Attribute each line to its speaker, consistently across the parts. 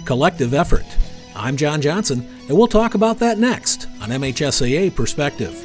Speaker 1: collective effort. I'm John Johnson, and we'll talk about that next on MHSAA Perspective.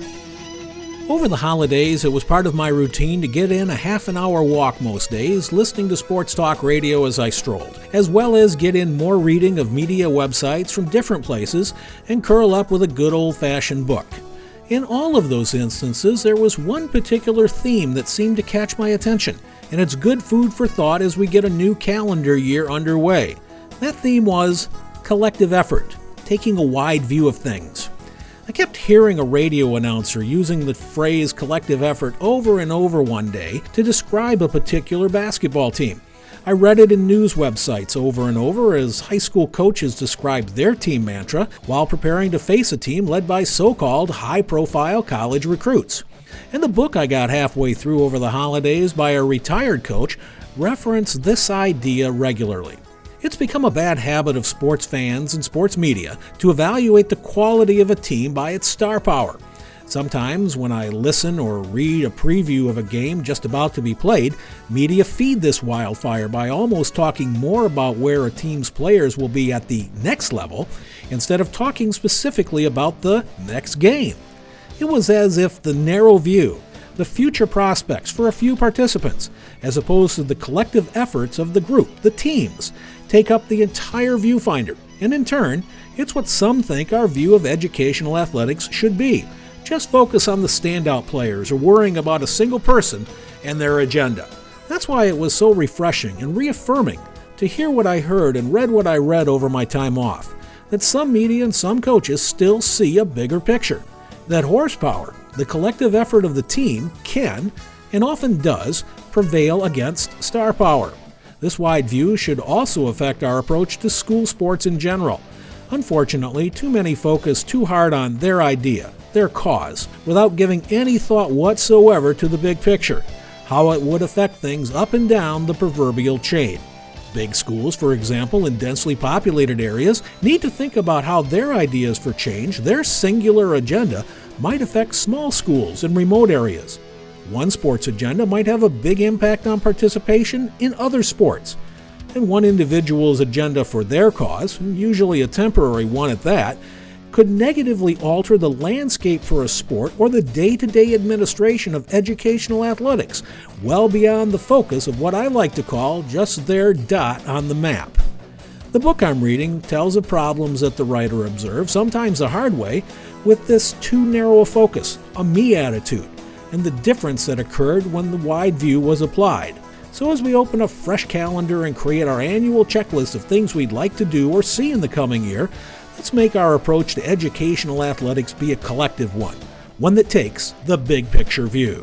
Speaker 1: Over the holidays, it was part of my routine to get in a half-an-hour walk most days, listening to sports talk radio as I strolled, as well as get in more reading of media websites from different places and curl up with a good old-fashioned book. In all of those instances, there was one particular theme that seemed to catch my attention, and it's good food for thought as we get a new calendar year underway. That theme was collective effort, taking a wide view of things. I kept hearing a radio announcer using the phrase collective effort over and over one day to describe a particular basketball team. I read it in news websites over and over as high school coaches described their team mantra while preparing to face a team led by so-called high-profile college recruits. And the book I got halfway through over the holidays by a retired coach referenced this idea regularly. It's become a bad habit of sports fans and sports media to evaluate the quality of a team by its star power. Sometimes when I listen or read a preview of a game just about to be played, media feed this wildfire by almost talking more about where a team's players will be at the next level instead of talking specifically about the next game. It was as if the narrow view, the future prospects for a few participants, as opposed to the collective efforts of the group, the teams, take up the entire viewfinder, and in turn, it's what some think our view of educational athletics should be. Just focus on the standout players or worrying about a single person and their agenda. That's why it was so refreshing and reaffirming to hear what I heard and read what I read over my time off, that some media and some coaches still see a bigger picture, that horsepower, the collective effort of the team can, and often does, prevail against star power. This wide view should also affect our approach to school sports in general. Unfortunately, too many focus too hard on their idea, their cause, without giving any thought whatsoever to the big picture, how it would affect things up and down the proverbial chain. Big schools, for example, in densely populated areas, need to think about how their ideas for change, their singular agenda, might affect small schools in remote areas. One sports agenda might have a big impact on participation in other sports, and one individual's agenda for their cause, usually a temporary one at that, could negatively alter the landscape for a sport or the day-to-day administration of educational athletics, well beyond the focus of what I like to call just their dot on the map. The book I'm reading tells of problems that the writer observed, sometimes the hard way, with this too narrow a focus, a me attitude, and the difference that occurred when the wide view was applied. So as we open a fresh calendar and create our annual checklist of things we'd like to do or see in the coming year, let's make our approach to educational athletics be a collective one that takes the big picture view.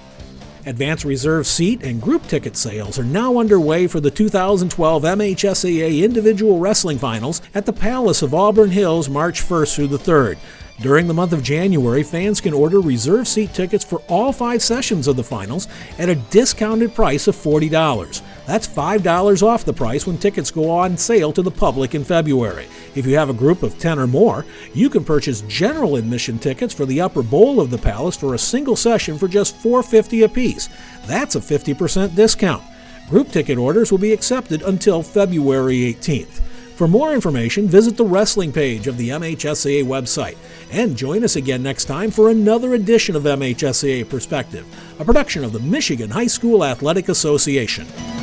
Speaker 1: Advanced reserve seat and group ticket sales are now underway for the 2012 MHSAA Individual Wrestling Finals at the Palace of Auburn Hills March 1st through the 3rd. During the month of January, fans can order reserve seat tickets for all 5 sessions of the finals at a discounted price of $40. That's $5 off the price when tickets go on sale to the public in February. If you have a group of 10 or more, you can purchase general admission tickets for the upper bowl of the Palace for a single session for just $4.50 apiece. That's a 50% discount. Group ticket orders will be accepted until February 18th. For more information, visit the wrestling page of the MHSAA website. And join us again next time for another edition of MHSAA Perspective, a production of the Michigan High School Athletic Association.